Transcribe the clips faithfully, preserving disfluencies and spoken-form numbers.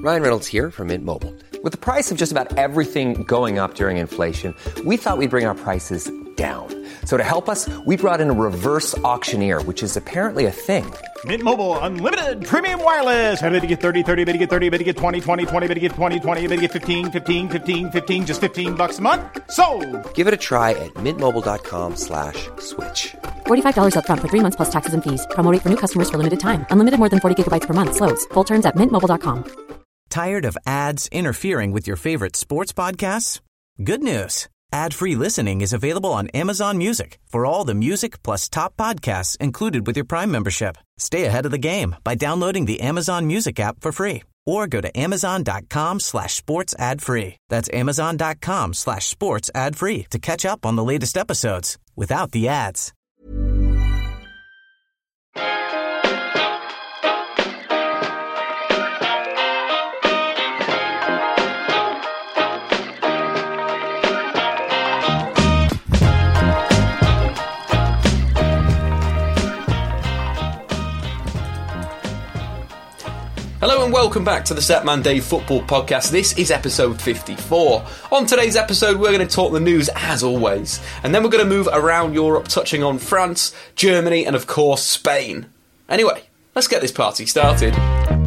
Ryan Reynolds here from Mint Mobile. With the price of just about everything going up during inflation, we thought we'd bring our prices down. So to help us, we brought in a reverse auctioneer, which is apparently a thing. Mint Mobile Unlimited Premium Wireless. How to get thirty, thirty, how to get thirty, how to get twenty, twenty, twenty, how to get twenty, twenty, how to get fifteen, fifteen, fifteen, fifteen, just fifteen bucks a month? Sold! Give it a try at mintmobile.com slash switch. forty-five dollars up front for three months plus taxes and fees. Promo rate for new customers for limited time. Unlimited more than forty gigabytes per month. Slows full terms at mint mobile dot com. Tired of ads interfering with your favorite sports podcasts? Good news. Ad-free listening is available on Amazon Music for all the music plus top podcasts included with your Prime membership. Stay ahead of the game by downloading the Amazon Music app for free or go to amazon.com slash sports ad free. That's amazon.com slash sports ad free to catch up on the latest episodes without the ads. Hello and welcome back to the Setman Dave Football Podcast. This is episode fifty-four. On today's episode, we're going to talk the news as always, and then we're going to move around Europe, touching on France, Germany, and of course Spain. Anyway, let's get this party started.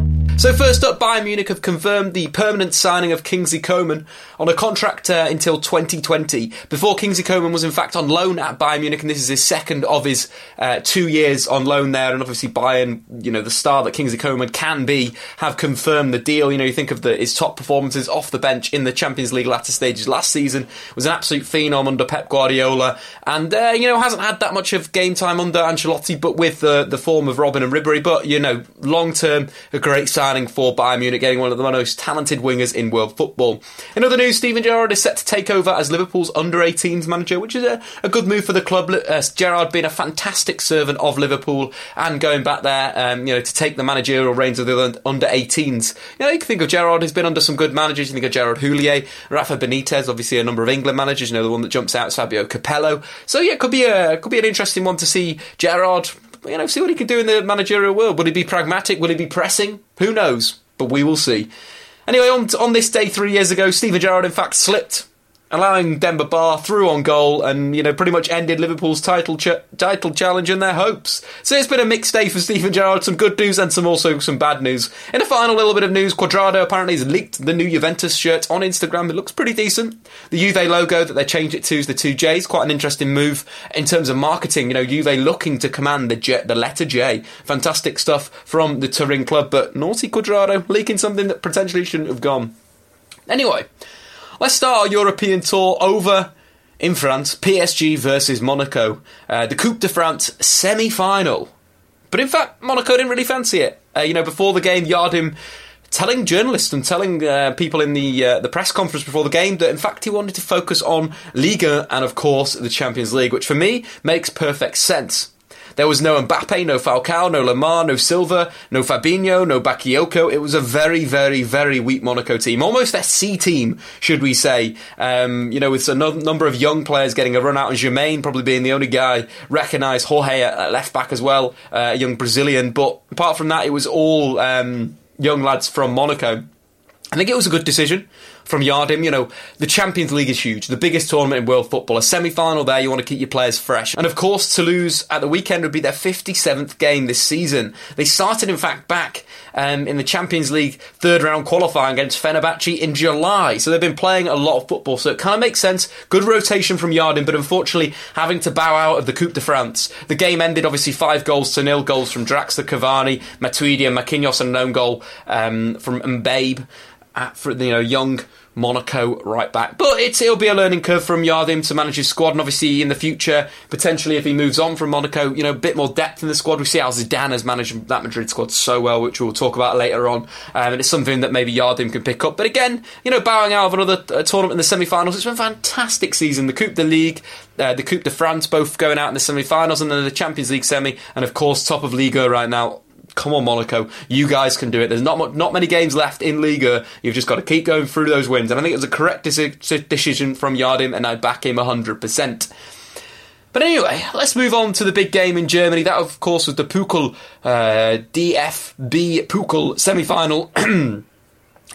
So first up, Bayern Munich have confirmed the permanent signing of Kingsley Coman on a contract uh, until twenty twenty. Before, Kingsley Coman was in fact on loan at Bayern Munich, and this is his second of his uh, two years on loan there. And obviously Bayern, you know, the star that Kingsley Coman can be, have confirmed the deal. You know, you think of the, his top performances off the bench in the Champions League latter stages last season, was an absolute phenom under Pep Guardiola, and uh, you know, hasn't had that much of game time under Ancelotti, but with the, the form of Robben and Ribéry. But, you know, long term, a great signing for Bayern Munich, getting one of the most talented wingers in world football. In other news, Steven Gerrard is set to take over as Liverpool's under eighteens manager, which is a, a good move for the club. Uh, Gerrard being a fantastic servant of Liverpool and going back there, um, you know, to take the managerial reins of the under eighteens. You know, you can think of Gerrard, he's been under some good managers. You think of Gerard Houllier, Rafa Benitez, obviously a number of England managers. You know, the one that jumps out is Fabio Capello. So yeah, it could be a could be an interesting one to see Gerrard, you know, see what he can do in the managerial world. Will he be pragmatic? Will he be pressing? Who knows? But we will see. Anyway, on, on this day three years ago, Steven Gerrard in fact slipped, allowing Demba Ba through on goal and, you know, pretty much ended Liverpool's title ch- title challenge and their hopes. So it's been a mixed day for Steven Gerrard, some good news and some also some bad news. In a final little bit of news, Cuadrado apparently has leaked the new Juventus shirt on Instagram. It looks pretty decent. The Juve logo that they changed it to is the two J's, quite an interesting move in terms of marketing. You know, Juve looking to command the J, the letter J. Fantastic stuff from the Turin club, but naughty Cuadrado leaking something that potentially shouldn't have gone. Anyway, let's start our European tour over in France. P S G versus Monaco. Uh, the Coupe de France semi-final. But in fact, Monaco didn't really fancy it. Uh, you know, before the game, Yardim telling journalists and telling uh, people in the uh, the press conference before the game that in fact he wanted to focus on Liga and of course the Champions League, which for me makes perfect sense. There was no Mbappe, no Falcao, no Lemar, no Silva, no Fabinho, no Bakayoko. It was a very, very, very weak Monaco team. Almost their C team, should we say. Um, you know, with a no- number of young players getting a run out, and Jermaine probably being the only guy recognised. Jorge at left back as well, uh, a young Brazilian. But apart from that, it was all um, young lads from Monaco. I think it was a good decision from Yardim. You know, the Champions League is huge, the biggest tournament in world football. A semi-final there, you want to keep your players fresh. And of course, Toulouse at the weekend would be their fifty-seventh game this season. They started, in fact, back um, in the Champions League third round qualifying against Fenerbahce in July. So they've been playing a lot of football. So it kind of makes sense. Good rotation from Yardim, but unfortunately having to bow out of the Coupe de France. The game ended obviously five goals to nil. Goals from Draxler, Cavani, Matuidi and Marquinhos, and an own goal um, from Mbappe. At, for you know, young Monaco right back. But it's, it'll be a learning curve from Yardim to manage his squad, and obviously in the future, potentially if he moves on from Monaco, you know, a bit more depth in the squad. We see how Zidane has managed that Madrid squad so well, which we'll talk about later on, um, and it's something that maybe Yardim can pick up. But again, you know, bowing out of another uh, tournament in the semi-finals, it's been a fantastic season. The Coupe de Ligue, uh, the Coupe de France, both going out in the semi-finals, and then the Champions League semi, and of course top of Liga right now. Come on, Monaco, you guys can do it. There's not much, not many games left in Liga. You've just got to keep going through those wins. And I think it was a correct deci- decision from Yardim, and I back him one hundred percent. But anyway, let's move on to the big game in Germany. That, of course, was the Pukel uh, D F B Pukel semi-final.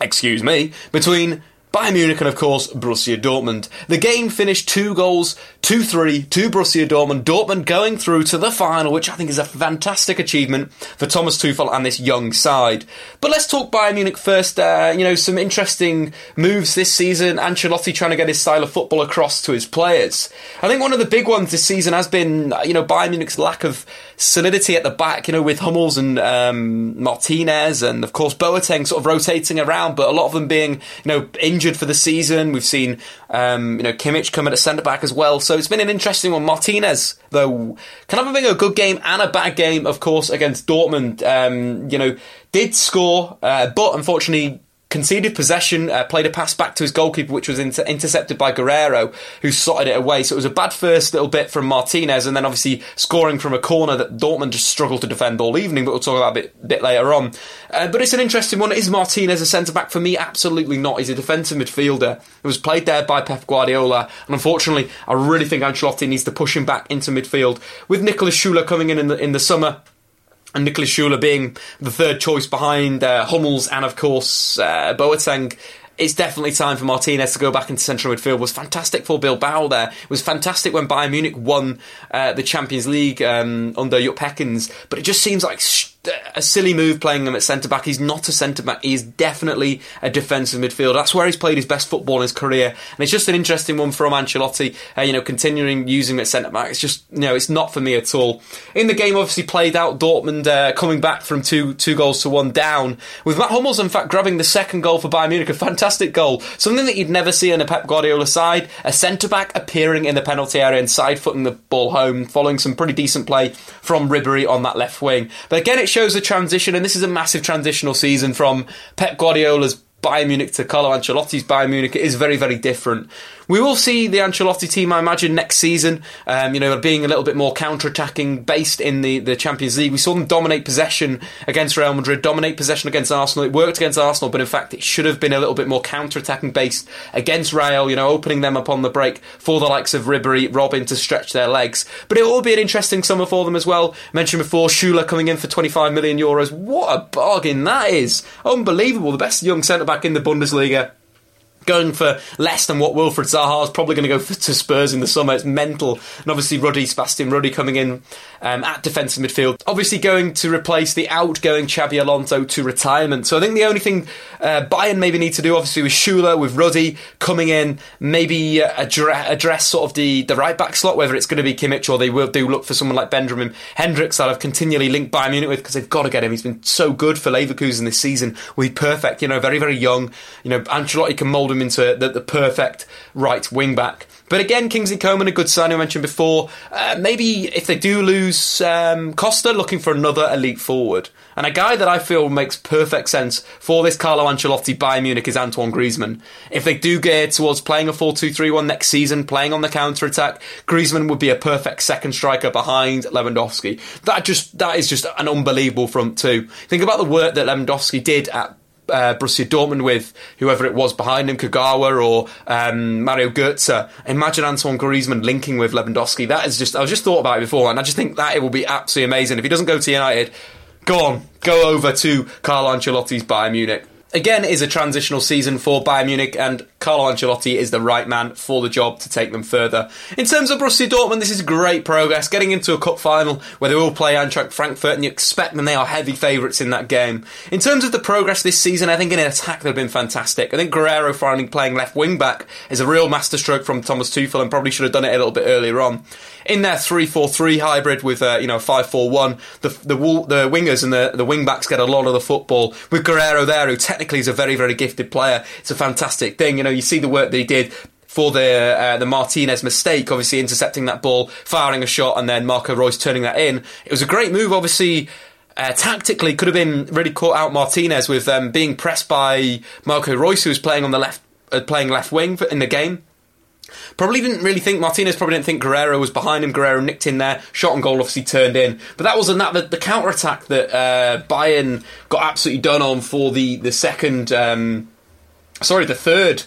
excuse me, between Bayern Munich and, of course, Borussia Dortmund. The game finished two goals, two three to Borussia Dortmund. Dortmund going through to the final, which I think is a fantastic achievement for Thomas Tuchel and this young side. But let's talk Bayern Munich first. Uh, you know, some interesting moves this season. Ancelotti trying to get his style of football across to his players. I think one of the big ones this season has been, you know, Bayern Munich's lack of solidity at the back, you know, with Hummels and um, Martinez and, of course, Boateng sort of rotating around, but a lot of them being, you know, injured for the season. We've seen, um, you know, Kimmich come at a centre-back as well, so it's been an interesting one. Martinez, though, kind of having a good game and a bad game, of course, against Dortmund. Um, you know, did score, uh, but unfortunately conceded possession, uh, played a pass back to his goalkeeper, which was inter- intercepted by Guerreiro, who slotted it away. So it was a bad first little bit from Martinez, and then obviously scoring from a corner that Dortmund just struggled to defend all evening, but we'll talk about a bit, bit later on. Uh, but it's an interesting one. Is Martinez a centre-back? For me, absolutely not. He's a defensive midfielder. It was played there by Pep Guardiola, and unfortunately, I really think Ancelotti needs to push him back into midfield. With Niklas Süle coming in in the, in the summer, and Niklas Süle being the third choice behind uh, Hummels and, of course, uh, Boateng, it's definitely time for Martinez to go back into central midfield. It was fantastic for Bilbao there. It was fantastic when Bayern Munich won uh, the Champions League um, under Jupp Heynckes, but it just seems like sh- a silly move playing him at centre-back. He's not a centre-back. He's definitely a defensive midfielder. That's where he's played his best football in his career. And it's just an interesting one from Ancelotti, uh, you know, continuing using him at centre-back. It's just, you know, it's not for me at all. In the game, obviously played out, Dortmund uh, coming back from two two goals to one down, with Matt Hummels, in fact, grabbing the second goal for Bayern Munich. A fantastic goal. Something that you'd never see in a Pep Guardiola side. A centre-back appearing in the penalty area and side-footing the ball home, following some pretty decent play from Ribéry on that left wing. But again, it shows the transition, and this is a massive transitional season from Pep Guardiola's Bayern Munich to Carlo Ancelotti's Bayern Munich. It is very, very different. We will see the Ancelotti team, I imagine, next season, um, you know, being a little bit more counter-attacking based in the, the Champions League. We saw them dominate possession against Real Madrid, dominate possession against Arsenal. It worked against Arsenal, but in fact it should have been a little bit more counter-attacking based against Real, you know, opening them up on the break for the likes of Ribéry, Robin to stretch their legs. But it will be an interesting summer for them as well. I mentioned before, Süle coming in for twenty-five million euros. What a bargain that is. Unbelievable. The best young centre-back in the Bundesliga, going for less than what Wilfried Zaha is probably going to go for, to Spurs in the summer. It's mental. And obviously Ruddy, Sebastian Ruddy coming in um, at defensive midfield. Obviously going to replace the outgoing Xabi Alonso to retirement. So I think the only thing uh, Bayern maybe need to do, obviously with Süle, with Ruddy coming in, maybe uh, address, address sort of the, the right-back slot, whether it's going to be Kimmich or they will do look for someone like Benjamin Hendricks that I've continually linked Bayern Munich with, because they've got to get him. He's been so good for Leverkusen this season. Will be perfect. You know, very, very young. You know, Ancelotti can mould him into the, the perfect right wing back. But again, Kingsley Coman, a good signing I mentioned before. Uh, maybe if they do lose um, Costa, looking for another elite forward. And a guy that I feel makes perfect sense for this Carlo Ancelotti Bayern Munich is Antoine Griezmann. If they do get towards playing a four two three one next season, playing on the counter-attack, Griezmann would be a perfect second striker behind Lewandowski. That just that is just an unbelievable front two. Think about the work that Lewandowski did at Uh, Borussia Dortmund with whoever it was behind him, Kagawa or um, Mario Götze. Imagine Antoine Griezmann linking with Lewandowski. That is just, I was just thought about it before, and I just think that it will be absolutely amazing. If he doesn't go to United, go on, go over to Carlo Ancelotti's Bayern Munich. Again, it is a transitional season for Bayern Munich, and Carlo Ancelotti is the right man for the job to take them further. In terms of Borussia Dortmund, this is great progress, getting into a cup final where they will play Eintracht Frankfurt, and you expect them, they are heavy favourites in that game. In terms of the progress this season, I think in attack they've been fantastic. I think Guerreiro finally playing left wing back is a real masterstroke from Thomas Tuchel, and probably should have done it a little bit earlier on. In their three four three hybrid with uh, you know five four one, the the the wingers and the, the wing backs get a lot of the football. With Guerreiro there, who technically is a very, very gifted player, it's a fantastic thing. You know, you see the work that he did for the uh, the Martinez mistake, obviously intercepting that ball, firing a shot, and then Marco Reus turning that in. It was a great move, obviously. Uh, tactically, could have been really caught out Martinez with um, being pressed by Marco Reus, who was playing on the left, uh, playing left wing in the game. Probably didn't really think, Martinez probably didn't think Guerreiro was behind him. Guerreiro nicked in there, shot and goal obviously turned in. But that wasn't that, the, the counter-attack that uh, Bayern got absolutely done on for the, the second, um, sorry, the third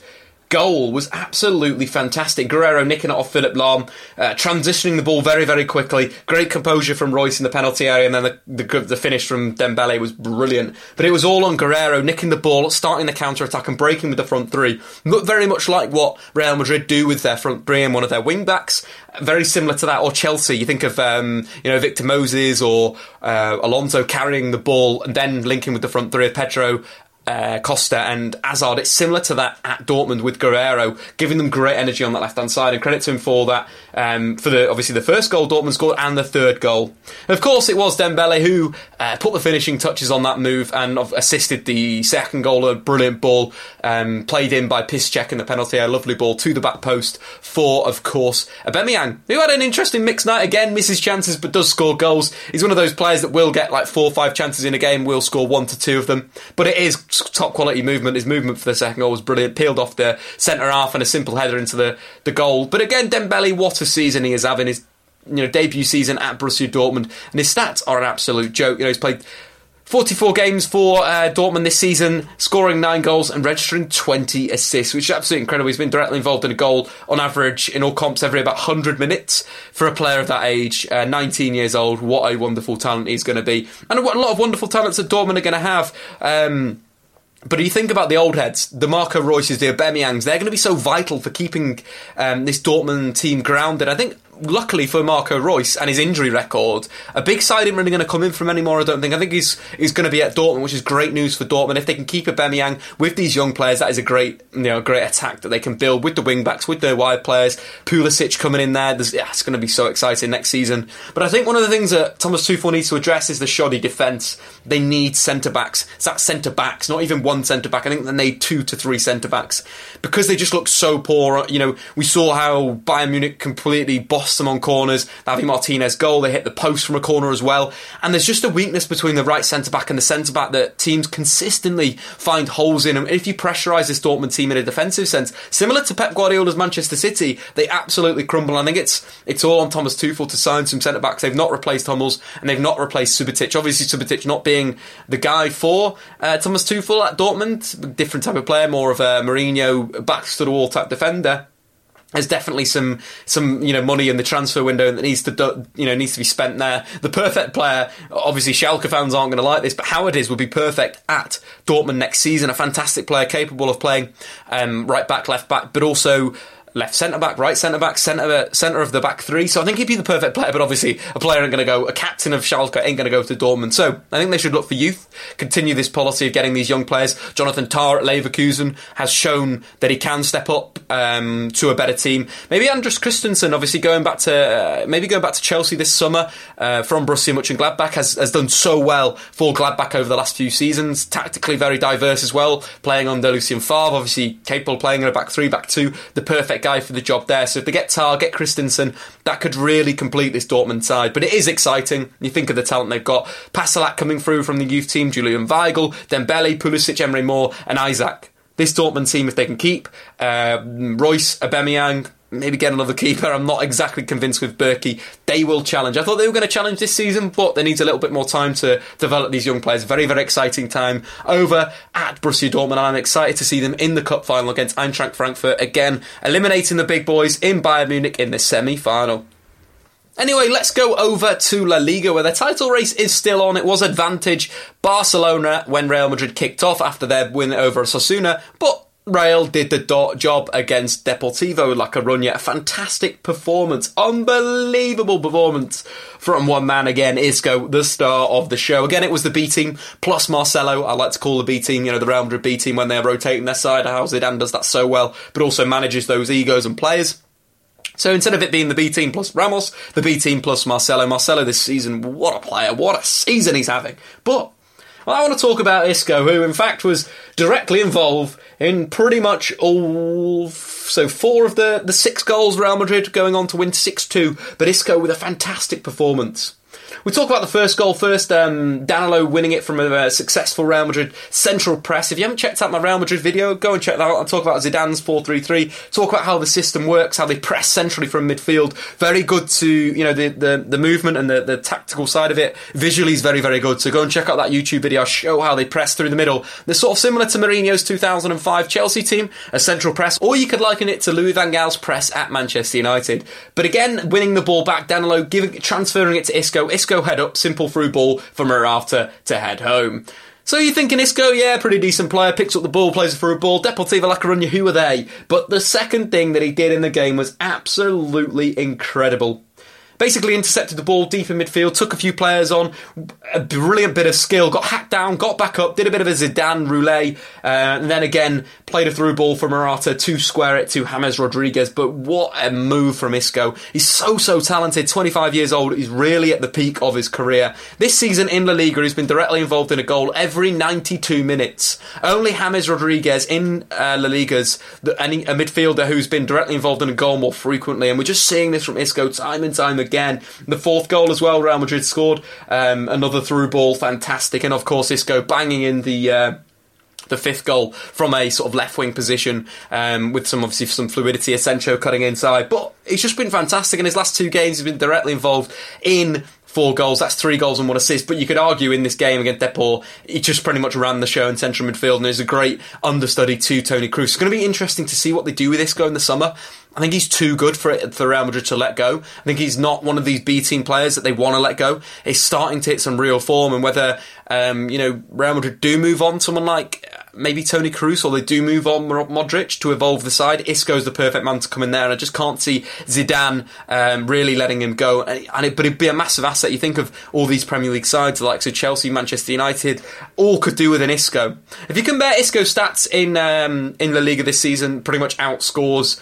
goal was absolutely fantastic. Guerreiro nicking it off Philipp Lahm, uh, transitioning the ball very, very quickly. Great composure from Royce in the penalty area, and then the, the, the finish from Dembele was brilliant. But it was all on Guerreiro, nicking the ball, starting the counter-attack and breaking with the front three. Looked very much like what Real Madrid do with their front three and one of their wing-backs. Very similar to that. Or Chelsea, you think of um, you know Victor Moses or uh, Alonso carrying the ball and then linking with the front three of Pedro, Uh, Costa and Hazard. It's similar to that at Dortmund with Guerreiro, giving them great energy on that left-hand side, and credit to him for that, um, for the obviously the first goal Dortmund scored and the third goal. Of course, it was Dembele who uh, put the finishing touches on that move and assisted the second goal, a brilliant ball um, played in by Piszczek in the penalty, a lovely ball to the back post for, of course, Aubameyang, who had an interesting mixed night again, misses chances but does score goals. He's one of those players that will get like four or five chances in a game, will score one to two of them, but it is top quality movement. His movement for the second goal was brilliant, peeled off the centre half and a simple header into the, the goal. But again, Dembele, what a season he is having, his you know debut season at Borussia Dortmund, and his stats are an absolute joke. You know, he's played forty-four games for uh, Dortmund this season, scoring nine goals and registering twenty assists, which is absolutely incredible. He's been directly involved in a goal on average in all comps every about one hundred minutes for a player of that age, uh, nineteen years old. What a wonderful talent he's going to be, and what a lot of wonderful talents that Dortmund are going to have. Um, But you think about the old heads, the Marco Reus's, the Aubameyangs, they're going to be so vital for keeping um, this Dortmund team grounded. I think, luckily for Marco Reus and his injury record, a big side isn't really going to come in from anymore, I don't think. I think he's he's going to be at Dortmund, which is great news for Dortmund. If they can keep Aubameyang with these young players, that is a great you know, great attack that they can build with the wing-backs, with their wide players. Pulisic coming in there, yeah, it's going to be so exciting next season. But I think one of the things that Thomas Tuchel needs to address is the shoddy defence. They need centre-backs. It's that centre-backs, not even one centre-back. I think they need two to three centre-backs because they just look so poor. You know, we saw how Bayern Munich completely bossed them on corners. Javi Martinez goal, they hit the post from a corner as well. And there's just a weakness between the right centre-back and the centre-back that teams consistently find holes in. And if you pressurise this Dortmund team in a defensive sense, similar to Pep Guardiola's Manchester City, they absolutely crumble. I think it's it's all on Thomas Tuchel to sign some centre-backs. They've not replaced Hummels and they've not replaced Subotic. Obviously Subotic not being the guy for uh, Thomas Tuchel at Dortmund, different type of player, more of a Mourinho backs to the wall type defender. There's definitely some, some you know, money in the transfer window that needs to, do, you know, needs to be spent there. The perfect player, obviously, Schalke fans aren't going to like this, but Howard is would be perfect at Dortmund next season. A fantastic player, capable of playing um, right back, left back, but also left centre-back, right centre-back, centre centre of the back three. So I think he'd be the perfect player, but obviously a player ain't going to go, a captain of Schalke ain't going to go to Dortmund. So I think they should look for youth, continue this policy of getting these young players. Jonathan Tah at Leverkusen has shown that he can step up um, to a better team. Maybe Andreas Christensen, obviously going back to uh, maybe going back to Chelsea this summer uh, from Borussia Mönchengladbach, has, has done so well for Gladbach over the last few seasons. Tactically very diverse as well, playing under Lucien Favre, obviously capable of playing in a back three, back two, the perfect guy for the job there. So if they get Tah, get Christensen, that could really complete this Dortmund side. But it is exciting. You think of the talent they've got. Pasalac coming through from the youth team, Julian Weigl, Dembele, Pulisic, Emre Moore and Isaac. This Dortmund team, if they can keep uh, Reus, Aubameyang, maybe get another keeper. I'm not exactly convinced with Berkey. They will challenge. I thought they were going to challenge this season, but they need a little bit more time to develop these young players. Very, very exciting time over at Borussia Dortmund, and I'm excited to see them in the cup final against Eintracht Frankfurt again, eliminating the big boys in Bayern Munich in the semi-final. Anyway, let's go over to La Liga, where the title race is still on. It was advantage Barcelona when Real Madrid kicked off after their win over Osasuna, but Real did the do- job against Deportivo La Coruña. A fantastic performance, unbelievable performance from one man again, Isco, the star of the show. Again, it was the B team plus Marcelo. I like to call the B team, you know, the Real Madrid B team when they're rotating their side. How Zidane does that so well, but also manages those egos and players. So instead of it being the B team plus Ramos, the B team plus Marcelo. Marcelo this season, what a player, what a season he's having. But well, I want to talk about Isco, who in fact was directly involved in pretty much all, so four of the, the six goals Real Madrid going on to win six two, but Isco with a fantastic performance. We talk about the first goal first. Um, Danilo winning it from a, a successful Real Madrid central press. If you haven't checked out my Real Madrid video, go and check that out. I'll talk about Zidane's four three three. Talk about how the system works, how they press centrally from midfield. Very good to, you know, the the, the movement and the, the tactical side of it. Visually is very, very good. So go and check out that YouTube video. I'll show how they press through the middle. They're sort of similar to Mourinho's two thousand five Chelsea team, a central press, or you could liken it to Louis van Gaal's press at Manchester United. But again, winning the ball back, Danilo giving, transferring it to Isco. Isco head up, simple through ball for Morata to head home. So you're thinking Isco, yeah, pretty decent player, picks up the ball, plays it for a ball. Deportivo La Coruña, who are they? But the second thing that he did in the game was absolutely incredible. Basically intercepted the ball deep in midfield, took a few players on, a brilliant bit of skill, got hacked down, got back up, did a bit of a Zidane roulette, uh, and then again played a through ball for Morata to square it to James Rodriguez. But what a move from Isco. He's so, so talented, twenty-five years old, he's really at the peak of his career. This season in La Liga, he's been directly involved in a goal every ninety-two minutes. Only James Rodriguez in uh, La Liga's the, any, a midfielder who's been directly involved in a goal more frequently, and we're just seeing this from Isco time and time again. Again, the fourth goal as well, Real Madrid scored um, another through ball, fantastic, and of course Isco banging in the uh, the fifth goal from a sort of left wing position um, with some obviously some fluidity. Asensio cutting inside, but he's just been fantastic in his last two games. He's been directly involved in four goals. That's three goals and one assist. But you could argue in this game against Depor, he just pretty much ran the show in central midfield and is a great understudy to Toni Kroos. It's going to be interesting to see what they do with Isco in the summer. I think he's too good for it for Real Madrid to let go. I think he's not one of these B team players that they want to let go. He's starting to hit some real form, and whether um, you know Real Madrid do move on someone like maybe Toni Kroos, or they do move on Modric to evolve the side, Isco's the perfect man to come in there, and I just can't see Zidane um, really letting him go. And it, but it'd be a massive asset. You think of all these Premier League sides, like so Chelsea, Manchester United, all could do with an Isco. If you compare Isco's stats in um, in La Liga this season, pretty much outscores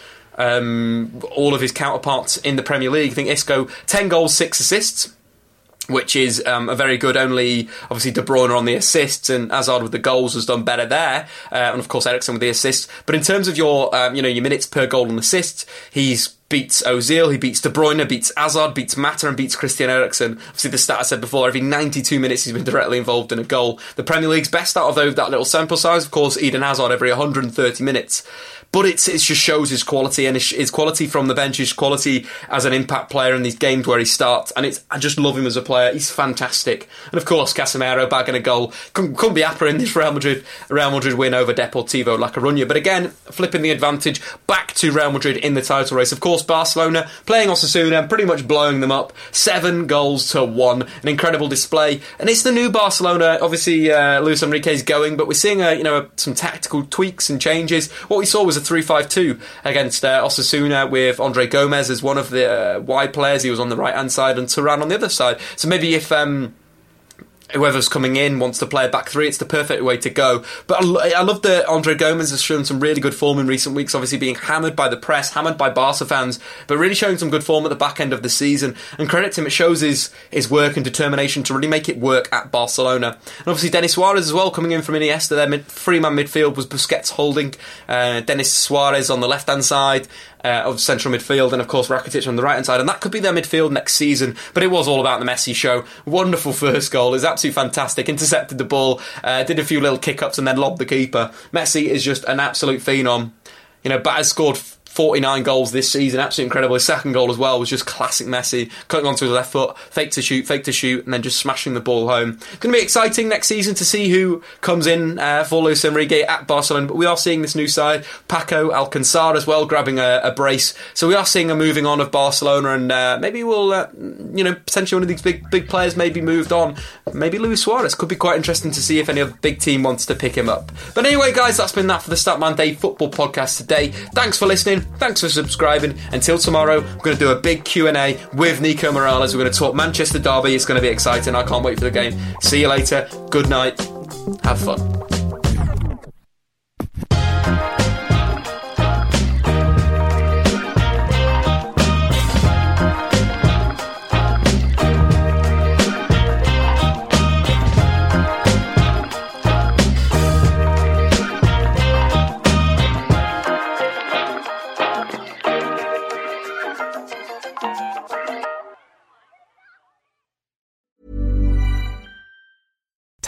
Um, all of his counterparts in the Premier League. I think Isco, ten goals, six assists, which is um, a very good. Only obviously De Bruyne on the assists, and Hazard with the goals has done better there, uh, and of course Eriksen with the assists. But in terms of your um, you know your minutes per goal and assists, he's beats Ozil, he beats De Bruyne, beats Hazard, beats Mata, and beats Christian Eriksen. Obviously, the stat I said before, every ninety-two minutes he's been directly involved in a goal. The Premier League's best out of those, that little sample size, of course, Eden Hazard every one hundred thirty minutes. But it's, it just shows his quality, and his, his quality from the bench, his quality as an impact player in these games where he starts. And it's, I just love him as a player. He's fantastic. And of course, Casemiro bagging a goal. Couldn't, couldn't be happier in this Real Madrid Real Madrid win over Deportivo La Coruña. But again, flipping the advantage back to Real Madrid in the title race. Of course, Barcelona playing Osasuna and pretty much blowing them up. Seven goals to one. An incredible display. And it's the new Barcelona. Obviously, uh, Luis Enrique's going, but we're seeing a, you know a, some tactical tweaks and changes. What we saw was a three five two against uh, Osasuna with Andre Gomez as one of the uh, wide players. He was on the right hand side and Turan on the other side. So maybe if um, whoever's coming in wants to play a back three, it's the perfect way to go. But I, I love that Andre Gomez has shown some really good form in recent weeks, obviously being hammered by the press, hammered by Barca fans, but really showing some good form at the back end of the season. And credit to him, it shows his, his work and determination to really make it work at Barcelona. And obviously Denis Suarez as well, coming in from Iniesta. Their mid, three-man midfield was Busquets holding, uh, Denis Suarez on the left-hand side Uh, of central midfield, and of course Rakitic on the right hand side, and that could be their midfield next season. But it was all about the Messi show. Wonderful first goal, is absolutely fantastic. Intercepted the ball, uh, did a few little kick ups, and then lobbed the keeper. Messi is just an absolute phenom. You know, but has scored forty-nine goals this season, absolutely incredible. His second goal as well was just classic Messi, cutting onto his left foot, fake to shoot, fake to shoot, and then just smashing the ball home. It's going to be exciting next season to see who comes in uh, for Luis Enrique at Barcelona, but we are seeing this new side. Paco Alcácer as well, grabbing a, a brace. So we are seeing a moving on of Barcelona, and uh, maybe we'll, uh, you know, potentially one of these big big players maybe moved on. Maybe Luis Suarez. Could be quite interesting to see if any other big team wants to pick him up. But anyway, guys, that's been that for the Statman Day Football Podcast today. Thanks for listening. Thanks for subscribing. Until tomorrow, we're going to do a big Q and A with Nico Morales. We're going to talk Manchester Derby. It's going to be exciting. I can't wait for the game. See you later. Good night. Have fun.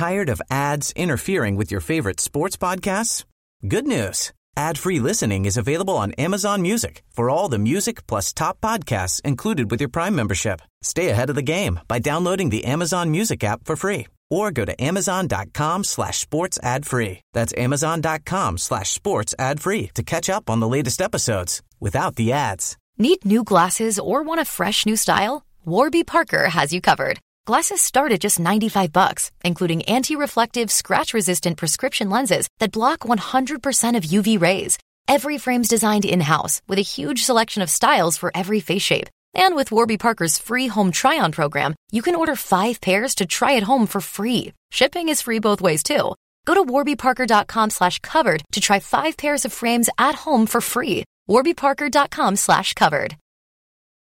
Tired of ads interfering with your favorite sports podcasts? Good news. Ad-free listening is available on Amazon Music for all the music plus top podcasts included with your Prime membership. Stay ahead of the game by downloading the Amazon Music app for free or go to amazon.com slash sports ad free. That's amazon.com slash sports ad free to catch up on the latest episodes without the ads. Need new glasses or want a fresh new style? Warby Parker has you covered. Glasses start at just ninety-five bucks, including anti-reflective, scratch-resistant prescription lenses that block one hundred percent of U V rays. Every frame's designed in-house with a huge selection of styles for every face shape. And with Warby Parker's free home try-on program, you can order five pairs to try at home for free. Shipping is free both ways, too. Go to warbyparker.com slash covered to try five pairs of frames at home for free. warbyparker.com slash covered.